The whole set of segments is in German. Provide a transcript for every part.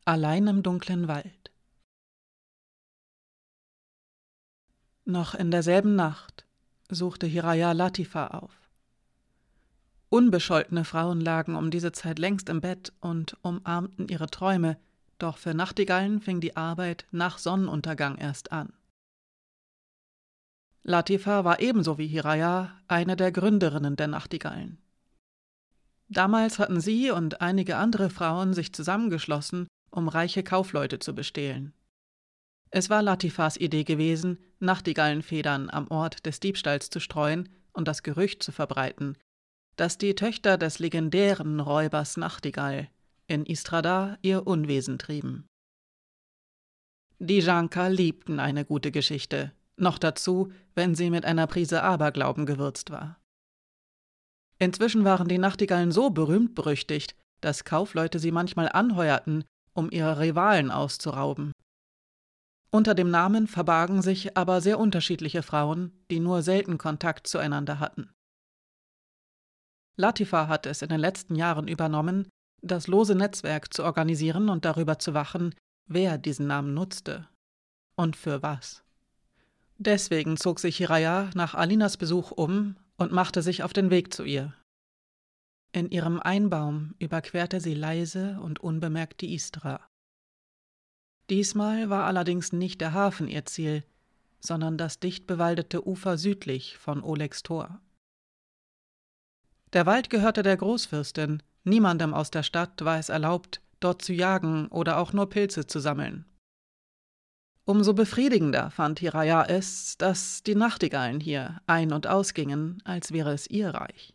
Allein im dunklen Wald. Noch in derselben Nacht suchte Hiraya Latifa auf. Unbescholtene Frauen lagen um diese Zeit längst im Bett und umarmten ihre Träume, doch für Nachtigallen fing die Arbeit nach Sonnenuntergang erst an. Latifa war ebenso wie Hiraya eine der Gründerinnen der Nachtigallen. Damals hatten sie und einige andere Frauen sich zusammengeschlossen, um reiche Kaufleute zu bestehlen. Es war Latifas Idee gewesen, Nachtigallenfedern am Ort des Diebstahls zu streuen und das Gerücht zu verbreiten, dass die Töchter des legendären Räubers Nachtigall in Istradar ihr Unwesen trieben. Die Janka liebten eine gute Geschichte, noch dazu, wenn sie mit einer Prise Aberglauben gewürzt war. Inzwischen waren die Nachtigallen so berühmt-berüchtigt, dass Kaufleute sie manchmal anheuerten, um ihre Rivalen auszurauben. Unter dem Namen verbargen sich aber sehr unterschiedliche Frauen, die nur selten Kontakt zueinander hatten. Latifa hat es in den letzten Jahren übernommen, das lose Netzwerk zu organisieren und darüber zu wachen, wer diesen Namen nutzte und für was. Deswegen zog sich Hiraya nach Alinas Besuch um und machte sich auf den Weg zu ihr. In ihrem Einbaum überquerte sie leise und unbemerkt die Istra. Diesmal war allerdings nicht der Hafen ihr Ziel, sondern das dicht bewaldete Ufer südlich von Olegs Tor. Der Wald gehörte der Großfürstin, niemandem aus der Stadt war es erlaubt, dort zu jagen oder auch nur Pilze zu sammeln. Umso befriedigender fand Hiraya es, dass die Nachtigallen hier ein- und ausgingen, als wäre es ihr Reich.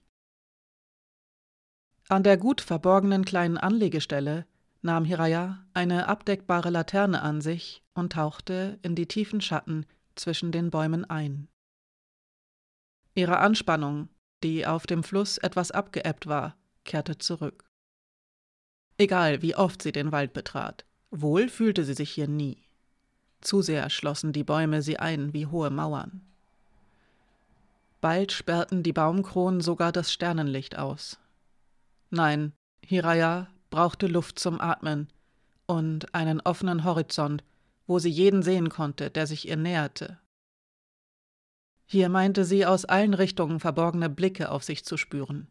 An der gut verborgenen kleinen Anlegestelle nahm Hiraya eine abdeckbare Laterne an sich und tauchte in die tiefen Schatten zwischen den Bäumen ein. Ihre Anspannung, die auf dem Fluss etwas abgeebbt war, kehrte zurück. Egal, wie oft sie den Wald betrat, wohl fühlte sie sich hier nie. Zu sehr schlossen die Bäume sie ein wie hohe Mauern. Bald sperrten die Baumkronen sogar das Sternenlicht aus. Nein, Hiraya brauchte Luft zum Atmen und einen offenen Horizont, wo sie jeden sehen konnte, der sich ihr näherte. Hier meinte sie, aus allen Richtungen verborgene Blicke auf sich zu spüren.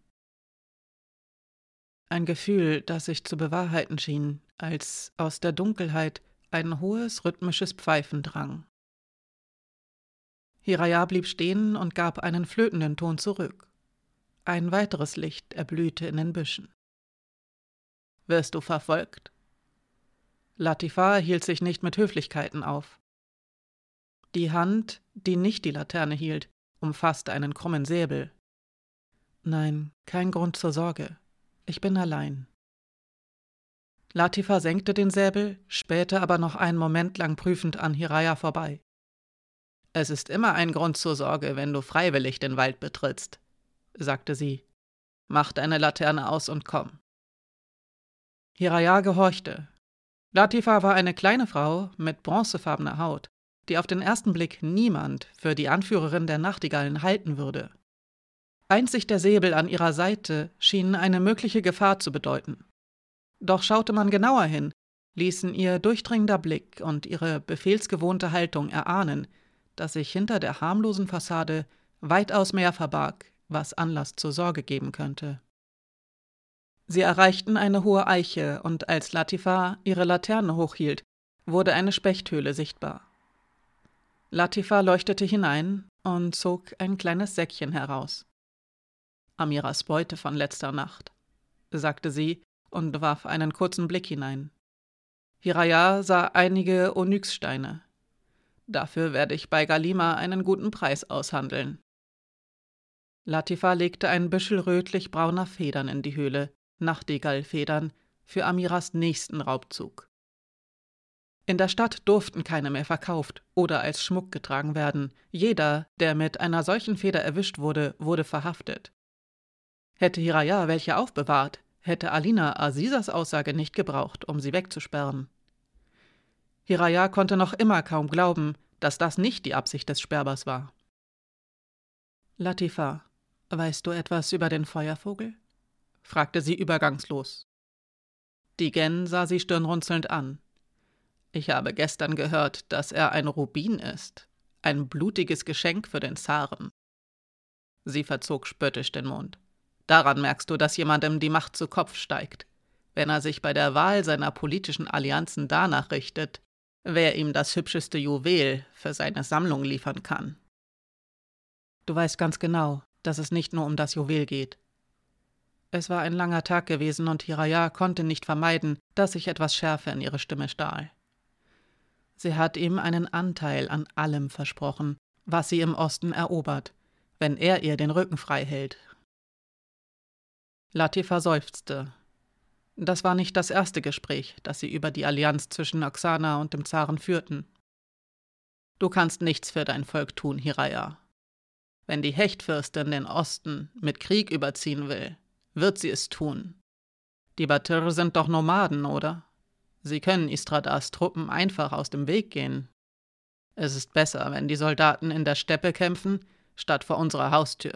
Ein Gefühl, das sich zu bewahrheiten schien, als aus der Dunkelheit ein hohes, rhythmisches Pfeifen drang. Hiraya blieb stehen und gab einen flötenden Ton zurück. Ein weiteres Licht erblühte in den Büschen. »Wirst du verfolgt?« Latifa hielt sich nicht mit Höflichkeiten auf. Die Hand, die nicht die Laterne hielt, umfasste einen krummen Säbel. »Nein, kein Grund zur Sorge. Ich bin allein.« Latifa senkte den Säbel, spähte aber noch einen Moment lang prüfend an Hiraya vorbei. »Es ist immer ein Grund zur Sorge, wenn du freiwillig den Wald betrittst«, sagte sie. »Mach deine Laterne aus und komm.« Hiraya gehorchte. Latifa war eine kleine Frau mit bronzefarbener Haut, die auf den ersten Blick niemand für die Anführerin der Nachtigallen halten würde. Einzig der Säbel an ihrer Seite schien eine mögliche Gefahr zu bedeuten. Doch schaute man genauer hin, ließen ihr durchdringender Blick und ihre befehlsgewohnte Haltung erahnen, dass sich hinter der harmlosen Fassade weitaus mehr verbarg, was Anlass zur Sorge geben könnte. Sie erreichten eine hohe Eiche, und als Latifa ihre Laterne hochhielt, wurde eine Spechthöhle sichtbar. Latifa leuchtete hinein und zog ein kleines Säckchen heraus. »Amiras Beute von letzter Nacht«, sagte sie und warf einen kurzen Blick hinein. Hiraya sah einige Onyxsteine. »Dafür werde ich bei Galima einen guten Preis aushandeln.« Latifa legte ein Büschel rötlich-brauner Federn in die Höhle, Nachtigallfedern, für Amiras nächsten Raubzug. In der Stadt durften keine mehr verkauft oder als Schmuck getragen werden. Jeder, der mit einer solchen Feder erwischt wurde, wurde verhaftet. Hätte Hiraya welche aufbewahrt, hätte Alina Azizas Aussage nicht gebraucht, um sie wegzusperren. Hiraya konnte noch immer kaum glauben, dass das nicht die Absicht des Sperrbers war. »Latifa, weißt du etwas über den Feuervogel?« fragte sie übergangslos. Die Gen sah sie stirnrunzelnd an. »Ich habe gestern gehört, dass er ein Rubin ist. Ein blutiges Geschenk für den Zaren.« Sie verzog spöttisch den Mund. »Daran merkst du, dass jemandem die Macht zu Kopf steigt. Wenn er sich bei der Wahl seiner politischen Allianzen danach richtet, wer ihm das hübscheste Juwel für seine Sammlung liefern kann.« »Du weißt ganz genau, dass es nicht nur um das Juwel geht.« Es war ein langer Tag gewesen und Hiraya konnte nicht vermeiden, dass sich etwas Schärfe in ihre Stimme stahl. Sie hat ihm einen Anteil an allem versprochen, was sie im Osten erobert, wenn er ihr den Rücken frei hält. Latifa seufzte. Das war nicht das erste Gespräch, das sie über die Allianz zwischen Oksana und dem Zaren führten. »Du kannst nichts für dein Volk tun, Hiraya. Wenn die Hechtfürstin den Osten mit Krieg überziehen will, wird sie es tun. Die Batir sind doch Nomaden, oder? Sie können Istradars Truppen einfach aus dem Weg gehen. Es ist besser, wenn die Soldaten in der Steppe kämpfen, statt vor unserer Haustür.«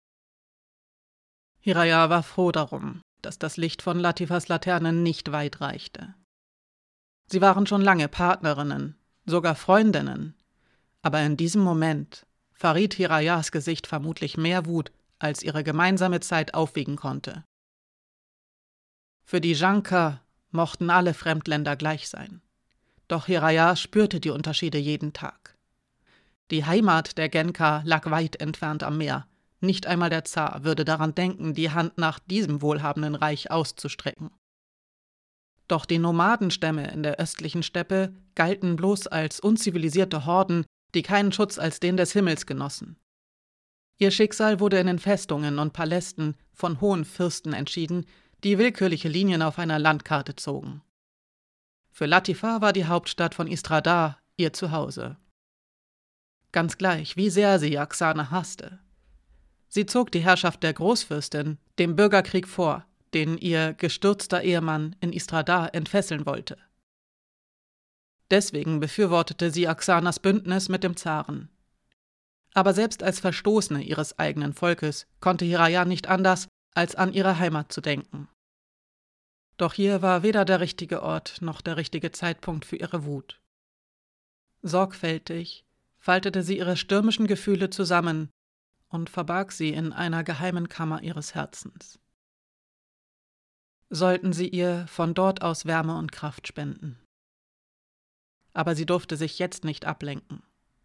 Hiraya war froh darum, dass das Licht von Latifas Laterne nicht weit reichte. Sie waren schon lange Partnerinnen, sogar Freundinnen, aber in diesem Moment verriet Hirayas Gesicht vermutlich mehr Wut, als ihre gemeinsame Zeit aufwiegen konnte. Für die Janka mochten alle Fremdländer gleich sein. Doch Hiraya spürte die Unterschiede jeden Tag. Die Heimat der Genka lag weit entfernt am Meer. Nicht einmal der Zar würde daran denken, die Hand nach diesem wohlhabenden Reich auszustrecken. Doch die Nomadenstämme in der östlichen Steppe galten bloß als unzivilisierte Horden, die keinen Schutz als den des Himmels genossen. Ihr Schicksal wurde in den Festungen und Palästen von hohen Fürsten entschieden, die willkürliche Linien auf einer Landkarte zogen. Für Latifa war die Hauptstadt von Istradar ihr Zuhause. Ganz gleich, wie sehr sie Oksana hasste. Sie zog die Herrschaft der Großfürstin dem Bürgerkrieg vor, den ihr gestürzter Ehemann in Istradar entfesseln wollte. Deswegen befürwortete sie Oksanas Bündnis mit dem Zaren. Aber selbst als Verstoßene ihres eigenen Volkes konnte Hiraya nicht anders, als an ihre Heimat zu denken. Doch hier war weder der richtige Ort noch der richtige Zeitpunkt für ihre Wut. Sorgfältig faltete sie ihre stürmischen Gefühle zusammen und verbarg sie in einer geheimen Kammer ihres Herzens. Sollten sie ihr von dort aus Wärme und Kraft spenden. Aber sie durfte sich jetzt nicht ablenken.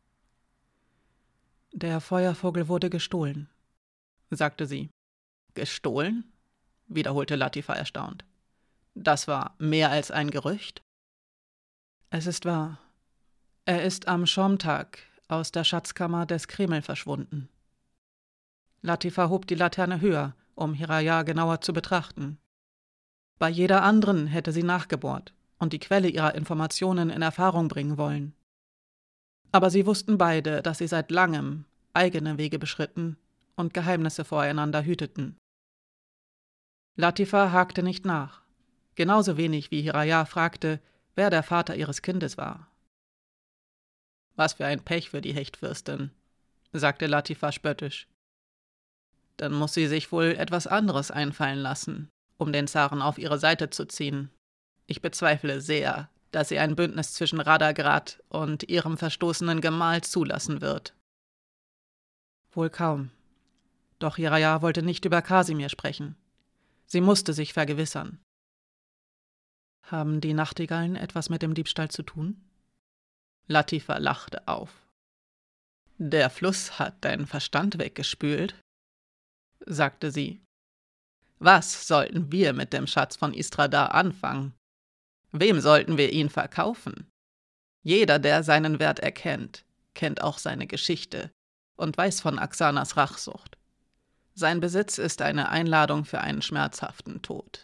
»Der Feuervogel wurde gestohlen«, sagte sie. »Gestohlen?« wiederholte Latifa erstaunt. »Das war mehr als ein Gerücht?« »Es ist wahr. Er ist am Schomtag aus der Schatzkammer des Kreml verschwunden.« Latifa hob die Laterne höher, um Hiraya genauer zu betrachten. Bei jeder anderen hätte sie nachgebohrt und die Quelle ihrer Informationen in Erfahrung bringen wollen. Aber sie wussten beide, dass sie seit langem eigene Wege beschritten und Geheimnisse voreinander hüteten. Latifa hakte nicht nach, genauso wenig wie Hiraya fragte, wer der Vater ihres Kindes war. »Was für ein Pech für die Hechtfürstin«, sagte Latifa spöttisch. »Dann muss sie sich wohl etwas anderes einfallen lassen, um den Zaren auf ihre Seite zu ziehen. Ich bezweifle sehr, dass sie ein Bündnis zwischen Radagrad und ihrem verstoßenen Gemahl zulassen wird.« Wohl kaum. Doch Hiraya wollte nicht über Kasimir sprechen. Sie musste sich vergewissern. »Haben die Nachtigallen etwas mit dem Diebstahl zu tun?« Latifa lachte auf. »Der Fluss hat deinen Verstand weggespült«, sagte sie. »Was sollten wir mit dem Schatz von Istradar anfangen? Wem sollten wir ihn verkaufen? Jeder, der seinen Wert erkennt, kennt auch seine Geschichte und weiß von Oksanas Rachsucht. Sein Besitz ist eine Einladung für einen schmerzhaften Tod.«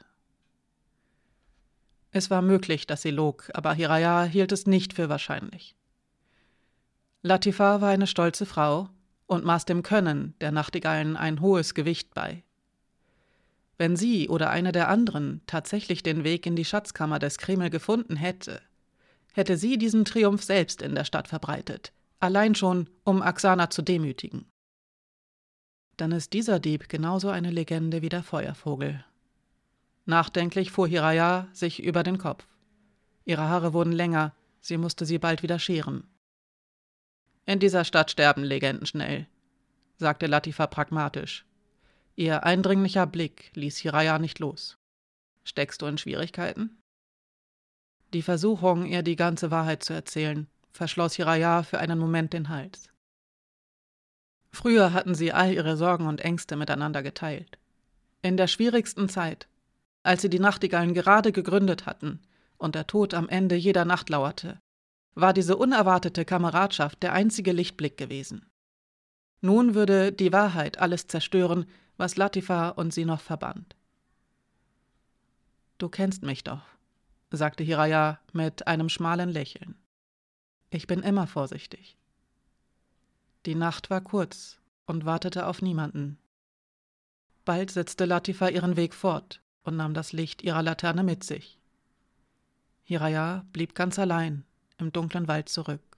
Es war möglich, dass sie log, aber Hiraya hielt es nicht für wahrscheinlich. Latifa war eine stolze Frau und maß dem Können der Nachtigallen ein hohes Gewicht bei. Wenn sie oder eine der anderen tatsächlich den Weg in die Schatzkammer des Kreml gefunden hätte, hätte sie diesen Triumph selbst in der Stadt verbreitet, allein schon, um Oksana zu demütigen. Dann ist dieser Dieb genauso eine Legende wie der Feuervogel, Nachdenklich fuhr Hiraya sich über den Kopf. Ihre Haare wurden länger, sie musste sie bald wieder scheren. »In dieser Stadt sterben Legenden schnell«, sagte Latifa pragmatisch. Ihr eindringlicher Blick ließ Hiraya nicht los. »Steckst du in Schwierigkeiten?« Die Versuchung, ihr die ganze Wahrheit zu erzählen, verschloss Hiraya für einen Moment den Hals. Früher hatten sie all ihre Sorgen und Ängste miteinander geteilt. In der schwierigsten Zeit, als sie die Nachtigallen gerade gegründet hatten und der Tod am Ende jeder Nacht lauerte, war diese unerwartete Kameradschaft der einzige Lichtblick gewesen. Nun würde die Wahrheit alles zerstören, was Latifa und sie noch verband. »Du kennst mich doch«, sagte Hiraya mit einem schmalen Lächeln. »Ich bin immer vorsichtig.« Die Nacht war kurz und wartete auf niemanden. Bald setzte Latifa ihren Weg fort und nahm das Licht ihrer Laterne mit sich. Hiraya blieb ganz allein im dunklen Wald zurück.